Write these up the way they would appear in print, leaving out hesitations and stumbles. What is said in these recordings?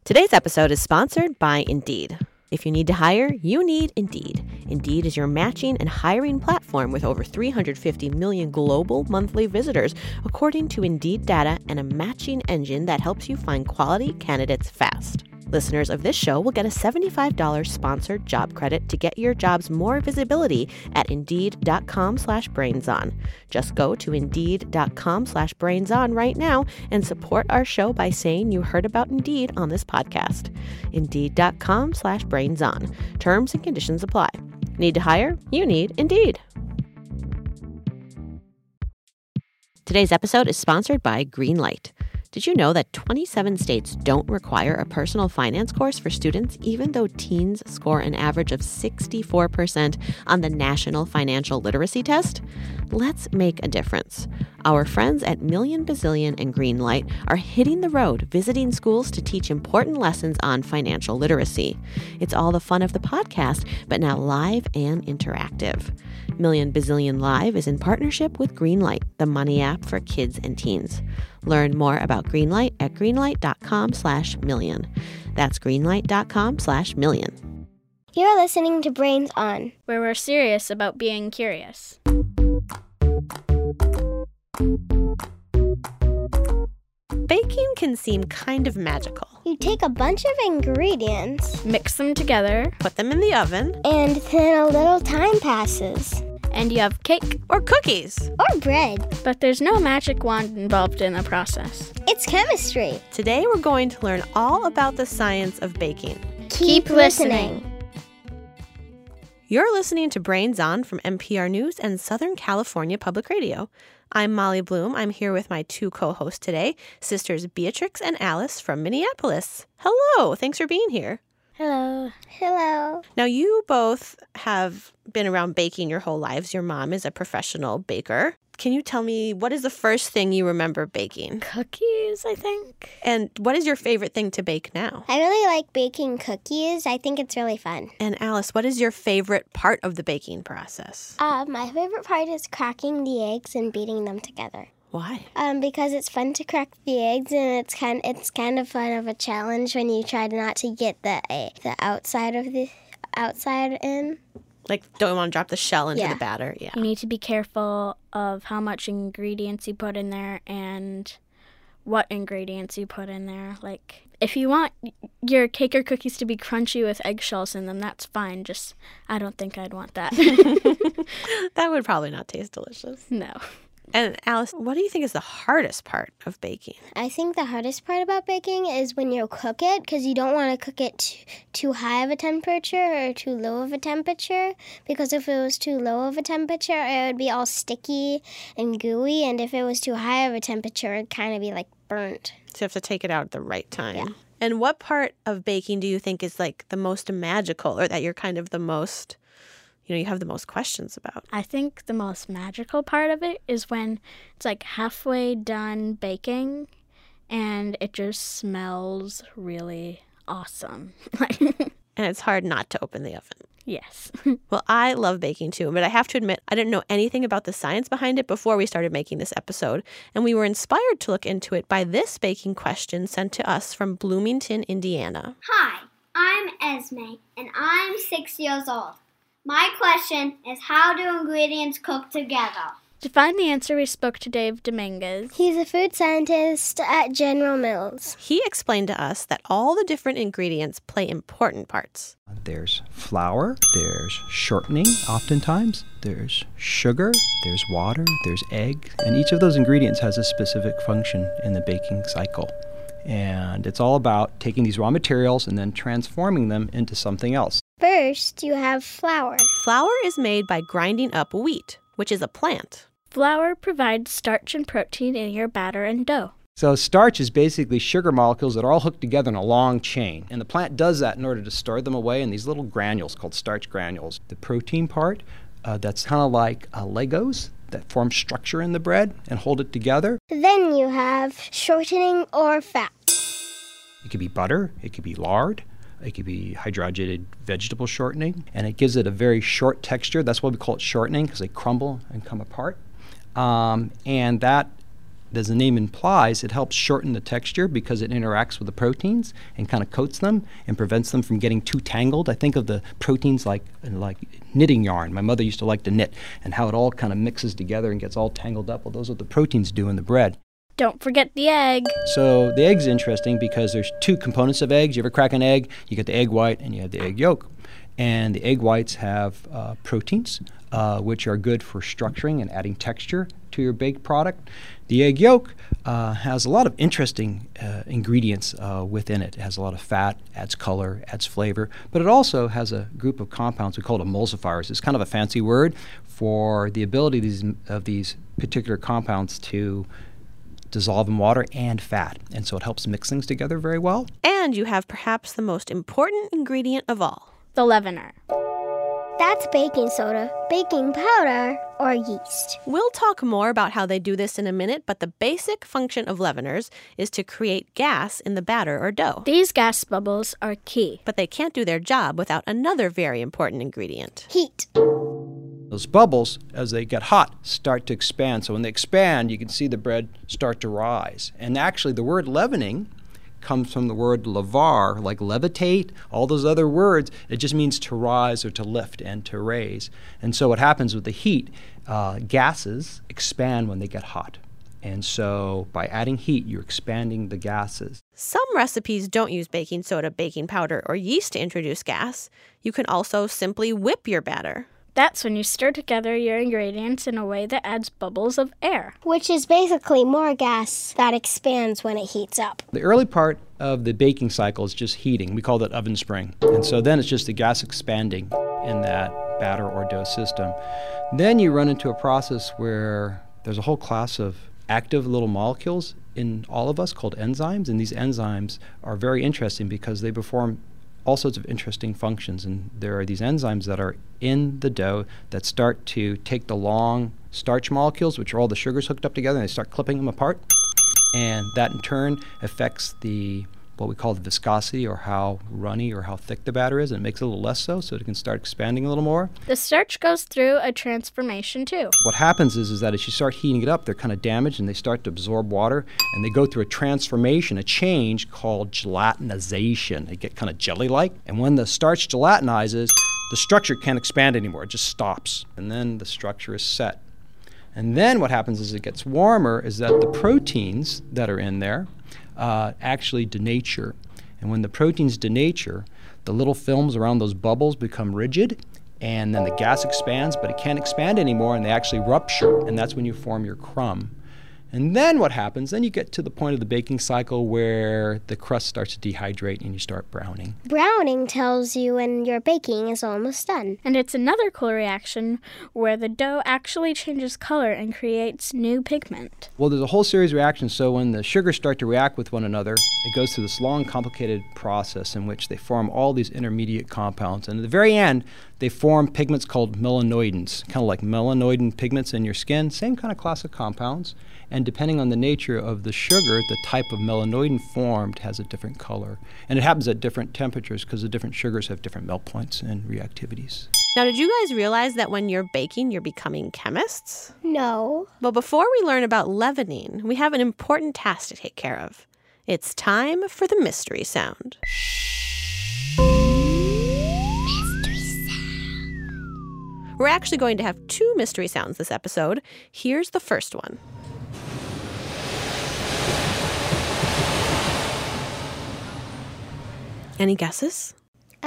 Today's episode is sponsored by Indeed. If you need to hire, you need Indeed. Indeed is your matching and hiring platform with over 350 million global monthly visitors, according to Indeed data, and a matching engine that helps you find quality candidates fast. Listeners of this show will get a $75 sponsored job credit to get your jobs more visibility at Indeed.com/BrainsOn. Just go to Indeed.com/BrainsOn right now and support our show by saying you heard about Indeed on this podcast. Indeed.com/BrainsOn. Terms and conditions apply. Need to hire? You need Indeed. Today's episode is sponsored by Greenlight. Did you know that 27 states don't require a personal finance course for students, even though teens score an average of 64% on the National Financial Literacy Test? Let's make a difference. Our friends at Million Bazillion and Greenlight are hitting the road, visiting schools to teach important lessons on financial literacy. It's all the fun of the podcast, but now live and interactive. Million Bazillion Live is in partnership with Greenlight, the money app for kids and teens. Learn more about Greenlight at greenlight.com/million. That's greenlight.com/million. You're listening to Brains On, where we're serious about being curious. Baking can seem kind of magical. You take a bunch of ingredients, mix them together, put them in the oven, and then a little time passes. And you have cake. Or cookies. Or bread. But there's no magic wand involved in the process. It's chemistry. Today we're going to learn all about the science of baking. Keep listening. You're listening to Brains On from NPR News and Southern California Public Radio. I'm Molly Bloom. I'm here with my two co-hosts today, sisters Beatrix and Alice from Minneapolis. Hello. Thanks for being here. Hello. Hello. Now, you both have been around baking your whole lives. Your mom is a professional baker. Can you tell me, what is the first thing you remember baking? Cookies, I think. And what is your favorite thing to bake now? I really like baking cookies. I think it's really fun. And Alice, what is your favorite part of the baking process? My favorite part is cracking the eggs and beating them together. Why? Because it's fun to crack the eggs, and it's kind of fun of a challenge when you try not to get the outside in. Like, don't want to drop the shell into the batter. Yeah. You need to be careful of how much ingredients you put in there and what ingredients you put in there. Like, if you want your cake or cookies to be crunchy with eggshells in them, that's fine. Just, I don't think I'd want that. That would probably not taste delicious. No. And Alice, what do you think is the hardest part of baking? I think the hardest part about baking is when you cook it, because you don't want to cook it too high of a temperature or too low of a temperature, because if it was too low of a temperature, it would be all sticky and gooey, and if it was too high of a temperature, it'd kind of be like burnt. So you have to take it out at the right time. Yeah. And what part of baking do you think is like the most magical, or that you're kind of the most, you have the most questions about? I think the most magical part of it is when it's like halfway done baking and it just smells really awesome. And it's hard not to open the oven. Yes. Well, I love baking too, but I have to admit, I didn't know anything about the science behind it before we started making this episode, and we were inspired to look into it by this baking question sent to us from Bloomington, Indiana. Hi, I'm Esme, and I'm 6 years old. My question is, how do ingredients cook together? To find the answer, we spoke to Dave Dominguez. He's a food scientist at General Mills. He explained to us that all the different ingredients play important parts. There's flour, there's shortening oftentimes, there's sugar, there's water, there's egg, and each of those ingredients has a specific function in the baking cycle. And it's all about taking these raw materials and then transforming them into something else. First, you have flour. Flour is made by grinding up wheat, which is a plant. Flour provides starch and protein in your batter and dough. So starch is basically sugar molecules that are all hooked together in a long chain. And the plant does that in order to store them away in these little granules called starch granules. The protein part, that's kind of like Legos that form structure in the bread and hold it together. Then you have shortening or fat. It could be butter, it could be lard, it could be hydrogenated vegetable shortening, and it gives it a very short texture. That's why we call it shortening, because they crumble and come apart. And that as the name implies, it helps shorten the texture because it interacts with the proteins and kind of coats them and prevents them from getting too tangled. I think of the proteins like knitting yarn. My mother used to like to knit, and how it all kind of mixes together and gets all tangled up. Well, those are what the proteins do in the bread. Don't forget the egg. So the egg's interesting because there's two components of eggs. You ever crack an egg, you get the egg white and you have the egg yolk. And the egg whites have proteins, which are good for structuring and adding texture to your baked product. The egg yolk has a lot of interesting ingredients within it. It has a lot of fat, adds color, adds flavor, but it also has a group of compounds we call emulsifiers. It's kind of a fancy word for the ability of these particular compounds to dissolve in water and fat. And so it helps mix things together very well. And you have perhaps the most important ingredient of all. The leavener. That's baking soda, baking powder, or yeast. We'll talk more about how they do this in a minute, but the basic function of leaveners is to create gas in the batter or dough. These gas bubbles are key. But they can't do their job without another very important ingredient. Heat. Those bubbles, as they get hot, start to expand. So when they expand, you can see the bread start to rise. And actually, the word leavening comes from the word levar, like levitate, all those other words. It just means to rise or to lift and to raise. And so what happens with the heat, gases expand when they get hot. And so by adding heat, you're expanding the gases. Some recipes don't use baking soda, baking powder, or yeast to introduce gas. You can also simply whip your batter. That's when you stir together your ingredients in a way that adds bubbles of air. Which is basically more gas that expands when it heats up. The early part of the baking cycle is just heating. We call that oven spring. And so then it's just the gas expanding in that batter or dough system. Then you run into a process where there's a whole class of active little molecules in all of us called enzymes. And these enzymes are very interesting because they perform all sorts of interesting functions. And there are these enzymes that are in the dough that start to take the long starch molecules, which are all the sugars hooked up together, and they start clipping them apart. And that in turn affects what we call the viscosity, or how runny or how thick the batter is, and it makes it a little less so it can start expanding a little more. The starch goes through a transformation too. What happens is that as you start heating it up, they're kind of damaged and they start to absorb water, and they go through a transformation, a change called gelatinization. They get kind of jelly-like, and when the starch gelatinizes, the structure can't expand anymore. It just stops, and then the structure is set. And then what happens as it gets warmer is that the proteins that are in there actually denature. And when the proteins denature, the little films around those bubbles become rigid, and then the gas expands, but it can't expand anymore, and they actually rupture, and that's when you form your crumb. And then what happens? Then you get to the point of the baking cycle where the crust starts to dehydrate and you start browning. Browning tells you when your baking is almost done. And it's another cool reaction where the dough actually changes color and creates new pigment. Well, there's a whole series of reactions. So when the sugars start to react with one another, it goes through this long, complicated process in which they form all these intermediate compounds. And at the very end, they form pigments called melanoidins, kind of like melanoidin pigments in your skin, same kind of class of compounds. And depending on the nature of the sugar, the type of melanoidin formed has a different color. And it happens at different temperatures because the different sugars have different melt points and reactivities. Now, did you guys realize that when you're baking, you're becoming chemists? No. Well, before we learn about leavening, we have an important task to take care of. It's time for the mystery sound. We're actually going to have 2 mystery sounds this episode. Here's the first one. Any guesses?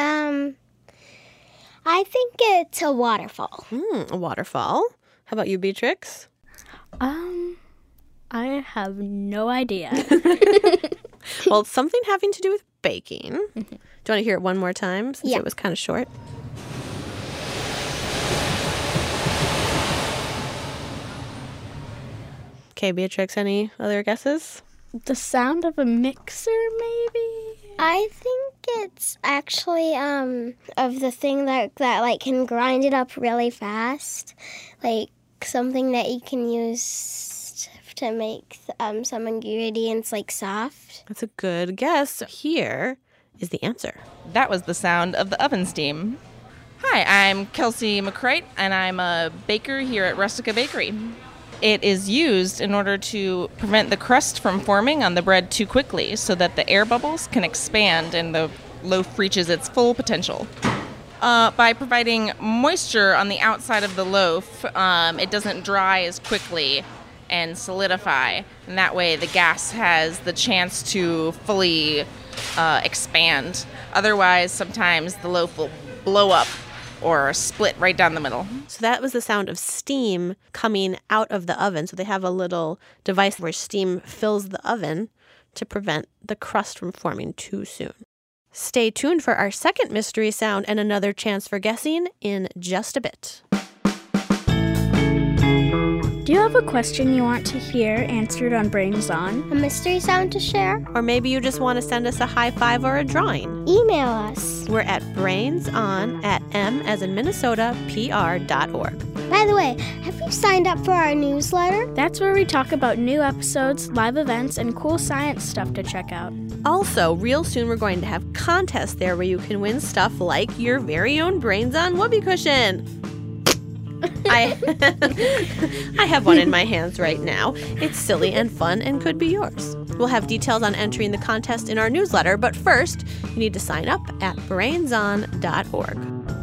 I think it's a waterfall. A waterfall. How about you, Beatrix? I have no idea. Well, it's something having to do with baking. Do you want to hear it one more time since it was kind of short? Okay, Beatrix, any other guesses? The sound of a mixer, maybe? I think it's actually of the thing that like can grind it up really fast, like something that you can use to make some ingredients like soft. That's a good guess. Here is the answer. That was the sound of the oven steam. Hi, I'm Kelsey McCrite, and I'm a baker here at Rustica Bakery. It is used in order to prevent the crust from forming on the bread too quickly so that the air bubbles can expand and the loaf reaches its full potential. By providing moisture on the outside of the loaf, it doesn't dry as quickly and solidify. And that way the gas has the chance to fully expand. Otherwise, sometimes the loaf will blow up or split right down the middle. So that was the sound of steam coming out of the oven. So they have a little device where steam fills the oven to prevent the crust from forming too soon. Stay tuned for our second mystery sound and another chance for guessing in just a bit. Do you have a question you want to hear answered on Brains On? A mystery sound to share? Or maybe you just want to send us a high five or a drawing. Email us. We're at brainson@m.pr.org. By the way, have you signed up for our newsletter? That's where we talk about new episodes, live events, and cool science stuff to check out. Also, real soon we're going to have contests there where you can win stuff like your very own Brains On whoopee cushion. I have one in my hands right now. It's silly and fun and could be yours. We'll have details on entering the contest in our newsletter, but first, you need to sign up at brainson.org.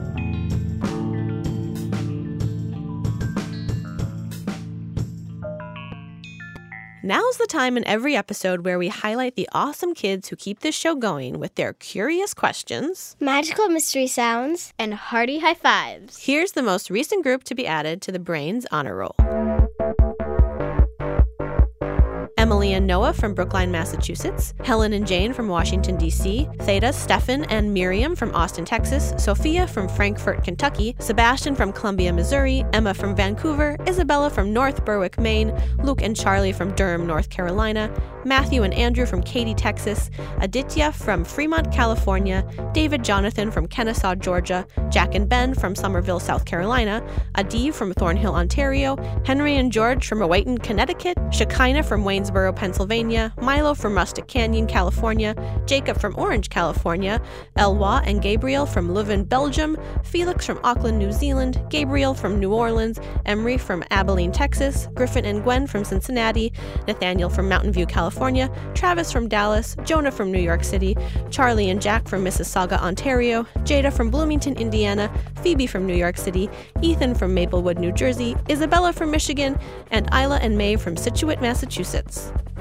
Now's the time in every episode where we highlight the awesome kids who keep this show going with their curious questions, magical mystery sounds, and hearty high fives. Here's the most recent group to be added to the Brains Honor Roll. Emily and Noah from Brookline, Massachusetts, Helen and Jane from Washington, D.C., Theta, Stefan, and Miriam from Austin, Texas, Sophia from Frankfort, Kentucky, Sebastian from Columbia, Missouri, Emma from Vancouver, Isabella from North Berwick, Maine, Luke and Charlie from Durham, North Carolina, Matthew and Andrew from Katy, Texas, Aditya from Fremont, California, David Jonathan from Kennesaw, Georgia, Jack and Ben from Somerville, South Carolina, Adi from Thornhill, Ontario, Henry and George from Rowayton, Connecticut, Shekinah from Waynesboro, Pennsylvania, Milo from Rustic Canyon, California, Jacob from Orange, California, Elwa and Gabriel from Leuven, Belgium, Felix from Auckland, New Zealand, Gabriel from New Orleans, Emery from Abilene, Texas, Griffin and Gwen from Cincinnati, Nathaniel from Mountain View, California, Travis from Dallas, Jonah from New York City, Charlie and Jack from Mississauga, Ontario, Jada from Bloomington, Indiana, Phoebe from New York City, Ethan from Maplewood, New Jersey, Isabella from Michigan, and Isla and May from Scituate, Massachusetts.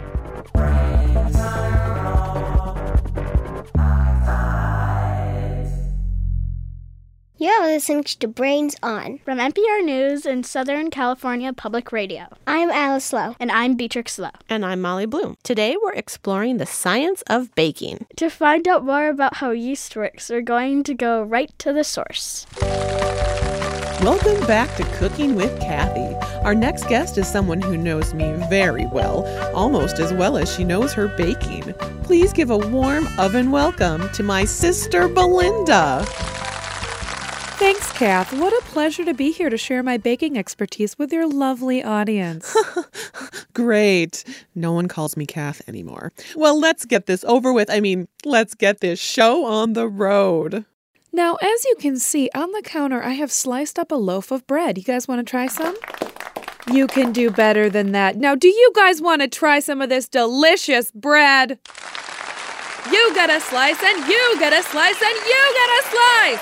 You're listening to Brains On from NPR News and Southern California Public Radio. I'm Alice Lowe. And I'm Beatrix Lowe. And I'm Molly Bloom. Today we're exploring the science of baking. To find out more about how yeast works, we're going to go right to the source. Welcome back to Cooking with Kathy. Our next guest is someone who knows me very well, almost as well as she knows her baking. Please give a warm oven welcome to my sister Belinda. Thanks, Kath. What a pleasure to be here to share my baking expertise with your lovely audience. Great. No one calls me Kath anymore. Well, let's get this over with. Let's get this show on the road. Now, as you can see, on the counter, I have sliced up a loaf of bread. You guys want to try some? You can do better than that. Now, do you guys want to try some of this delicious bread? You get a slice, and you get a slice, and you get a slice!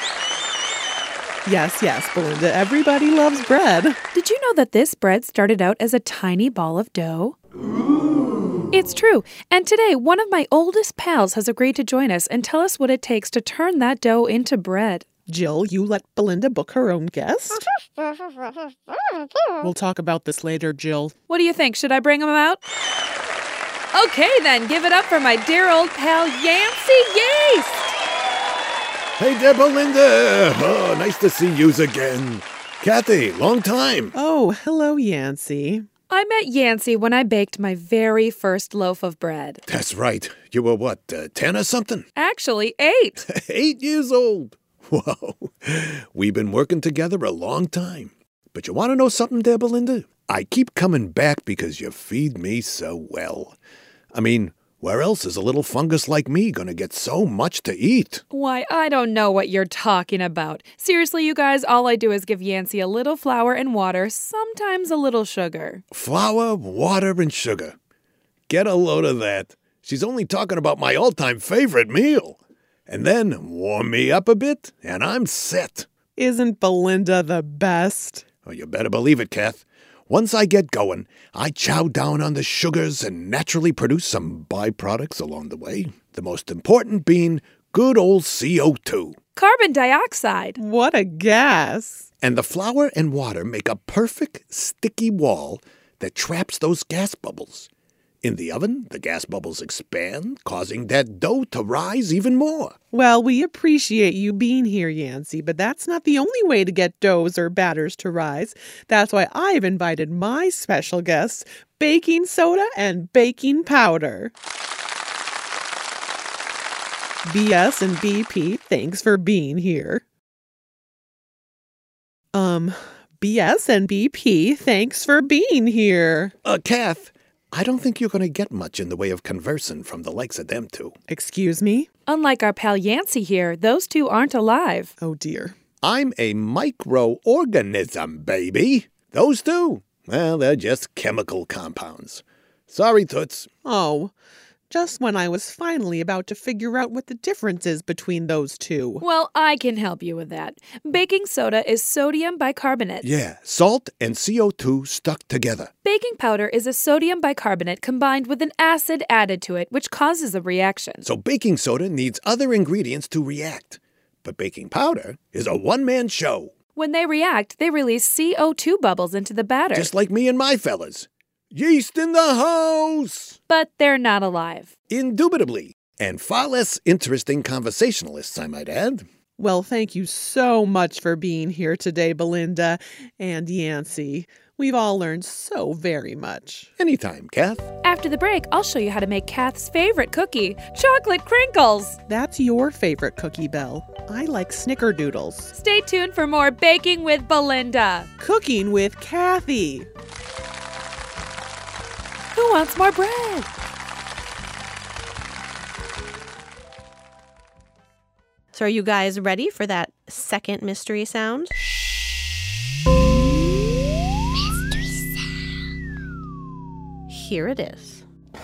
Yes, Belinda. Everybody loves bread. Did you know that this bread started out as a tiny ball of dough? Ooh. It's true. And today, one of my oldest pals has agreed to join us and tell us what it takes to turn that dough into bread. Jill, you let Belinda book her own guest? We'll talk about this later, Jill. What do you think? Should I bring him out? Okay, then. Give it up for my dear old pal, Yancey Yeast. Hey there, Belinda. Oh, nice to see yous again. Kathy, long time. Oh, hello, Yancey. I met Yancey when I baked my very first loaf of bread. That's right. You were what, 10 or something? Actually, 8. 8 years old. Whoa. We've been working together a long time. But you want to know something there, Belinda? I keep coming back because you feed me so well. Where else is a little fungus like me gonna get so much to eat? Why, I don't know what you're talking about. Seriously, you guys, all I do is give Yancey a little flour and water, sometimes a little sugar. Flour, water, and sugar. Get a load of that. She's only talking about my all-time favorite meal. And then warm me up a bit, and I'm set. Isn't Belinda the best? Oh, you better believe it, Kath. Once I get going, I chow down on the sugars and naturally produce some byproducts along the way. The most important being good old CO2. Carbon dioxide. What a gas. And the flour and water make a perfect sticky wall that traps those gas bubbles. In the oven, the gas bubbles expand, causing that dough to rise even more. Well, we appreciate you being here, Yancey, but that's not the only way to get doughs or batters to rise. That's why I've invited my special guests, baking soda and baking powder. BS and BP, thanks for being here. BS and BP, thanks for being here. Kath, I don't think you're going to get much in the way of conversing from the likes of them two. Excuse me? Unlike our pal Yancey here, those two aren't alive. Oh, dear. I'm a microorganism, baby. Those two, well, they're just chemical compounds. Sorry, Toots. Oh, just when I was finally about to figure out what the difference is between those two. Well, I can help you with that. Baking soda is sodium bicarbonate. Yeah, salt and CO2 stuck together. Baking powder is a sodium bicarbonate combined with an acid added to it, which causes a reaction. So baking soda needs other ingredients to react. But baking powder is a one-man show. When they react, they release CO2 bubbles into the batter. Just like me and my fellas. Yeast in the house! But they're not alive. Indubitably. And far less interesting conversationalists, I might add. Well, thank you so much for being here today, Belinda and Yancey. We've all learned so very much. Anytime, Kath. After the break, I'll show you how to make Kath's favorite cookie, chocolate crinkles. That's your favorite cookie, Belle. I like snickerdoodles. Stay tuned for more Baking with Belinda. Cooking with Kathy. Who wants more bread? So are you guys ready for that second mystery sound? Mystery sound. Here it is.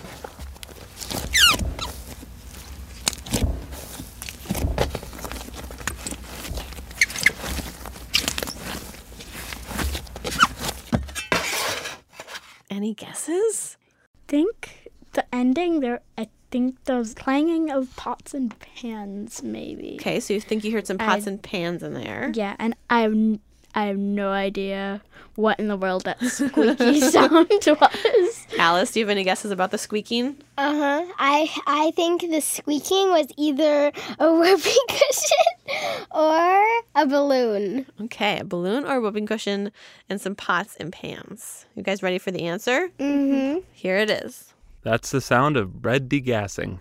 Any guesses? Think the ending there, I think those clanging of pots and pans, maybe. Okay, so you think you heard some pots and pans in there. Yeah, and I have no idea what in the world that squeaky sound was. Alice, do you have any guesses about the squeaking? I think the squeaking was either a whoopee cushion or a balloon. Okay, a balloon or a whooping cushion and some pots and pans. You guys ready for the answer? Mm-hmm. Here it is. That's the sound of bread degassing.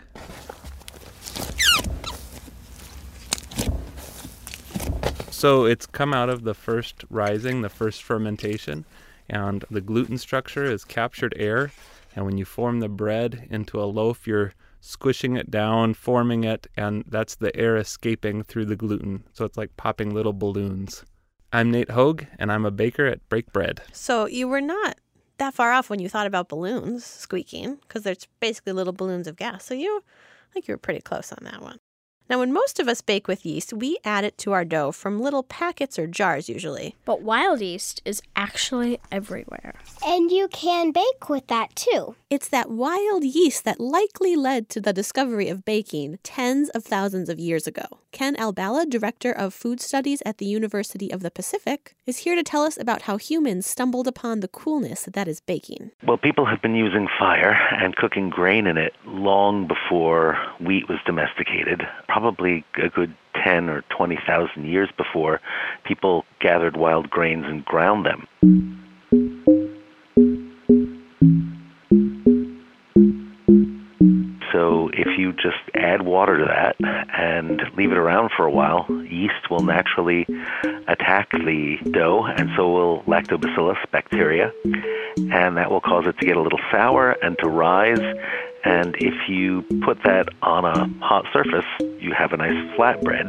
So it's come out of the first rising, the first fermentation, and the gluten structure is captured air. And when you form the bread into a loaf, you're squishing it down, forming it, and that's the air escaping through the gluten. So it's like popping little balloons. I'm Nate Hogue, and I'm a baker at Break Bread. So you were not that far off when you thought about balloons squeaking, because there's basically little balloons of gas. So I think you were pretty close on that one. Now, when most of us bake with yeast, we add it to our dough from little packets or jars usually. But wild yeast is actually everywhere. And you can bake with that too. It's that wild yeast that likely led to the discovery of baking tens of thousands of years ago. Ken Albala, Director of Food Studies at the University of the Pacific, is here to tell us about how humans stumbled upon the coolness that is baking. Well, people have been using fire and cooking grain in it long before wheat was domesticated. Probably a good 10 or 20,000 years before people gathered wild grains and ground them. So if you just add water to that and leave it around for a while, yeast will naturally attack the dough, and so will lactobacillus bacteria, and that will cause it to get a little sour and to rise, And if you put that on a hot surface, you have a nice flat bread.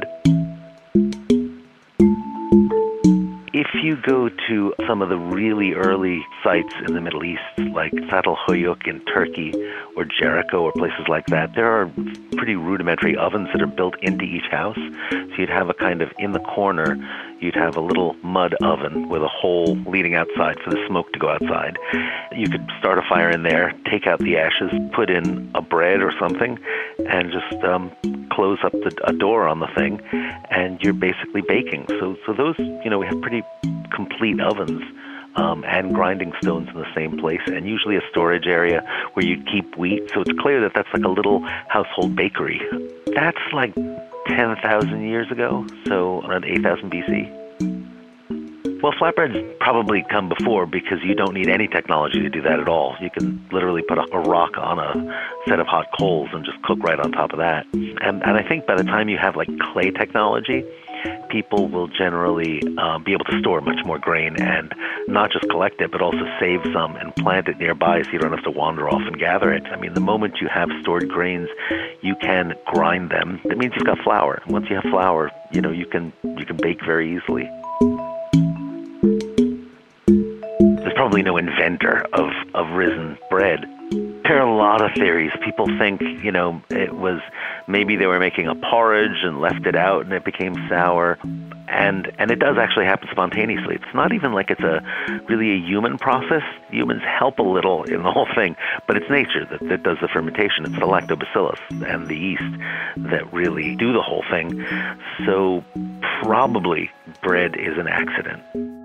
If you go to some of the really early sites in the Middle East, like Fatal Hoyuk in Turkey or Jericho or places like that, there are pretty rudimentary ovens that are built into each house. So you'd have a kind of, in the corner, you'd have a little mud oven with a hole leading outside for the smoke to go outside. You could start a fire in there, take out the ashes, put in a bread or something, and just close up a door on the thing, and you're basically baking. So those, we have pretty complete ovens and grinding stones in the same place, and usually a storage area where you'd keep wheat. So it's clear that that's like a little household bakery. That's like 10,000 years ago, so around 8,000 BC. Well, flatbreads probably come before because you don't need any technology to do that at all. You can literally put a rock on a set of hot coals and just cook right on top of that. And I think by the time you have like clay technology, people will generally be able to store much more grain and not just collect it, but also save some and plant it nearby so you don't have to wander off and gather it. I mean, the moment you have stored grains, you can grind them. That means you've got flour. And once you have flour, you can bake very easily. There's probably no inventor of risen bread. There are a lot of theories. People think, it was maybe they were making a porridge and left it out and it became sour. And it does actually happen spontaneously. It's not even like it's really a human process. Humans help a little in the whole thing, but it's nature that does the fermentation. It's the lactobacillus and the yeast that really do the whole thing. So probably bread is an accident.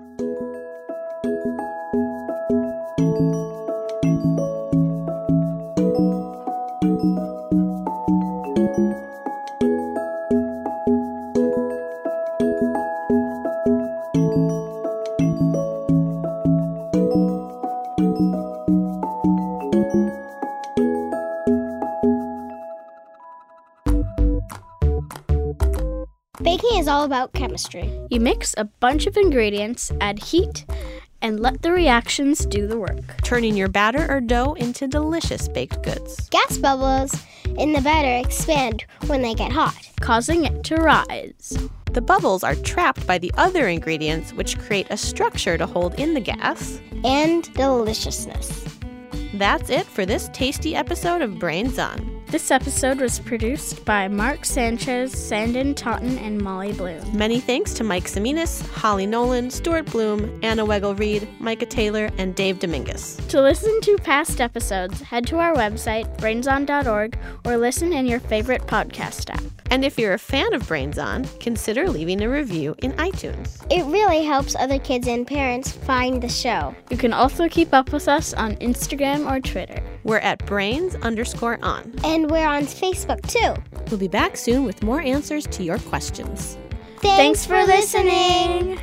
Baking is all about chemistry. You mix a bunch of ingredients, add heat, and let the reactions do the work, turning your batter or dough into delicious baked goods. Gas bubbles in the batter expand when they get hot, causing it to rise. The bubbles are trapped by the other ingredients, which create a structure to hold in the gas and deliciousness. That's it for this tasty episode of Brains On. This episode was produced by Mark Sanchez, Sandon Totten, and Molly Bloom. Many thanks to Mike Seminis, Holly Nolan, Stuart Bloom, Anna Weigel-Reed, Micah Taylor, and Dave Dominguez. To listen to past episodes, head to our website, brainson.org, or listen in your favorite podcast app. And if you're a fan of Brains On, consider leaving a review in iTunes. It really helps other kids and parents find the show. You can also keep up with us on Instagram or Twitter. We're at brains_on. And we're on Facebook, too. We'll be back soon with more answers to your questions. Thanks for listening.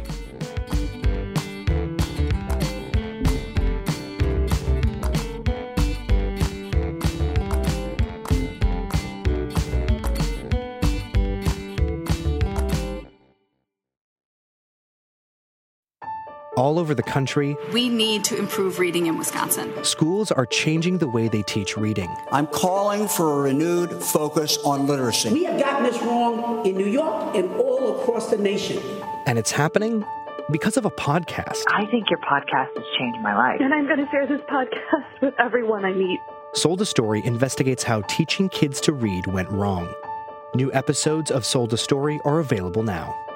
All over the country, we need to improve reading in Wisconsin. Schools are changing the way they teach reading. I'm calling for a renewed focus on literacy. We have gotten this wrong in New York and all across the nation. And it's happening because of a podcast. I think your podcast has changed my life. And I'm going to share this podcast with everyone I meet. Sold a Story investigates how teaching kids to read went wrong. New episodes of Sold a Story are available now.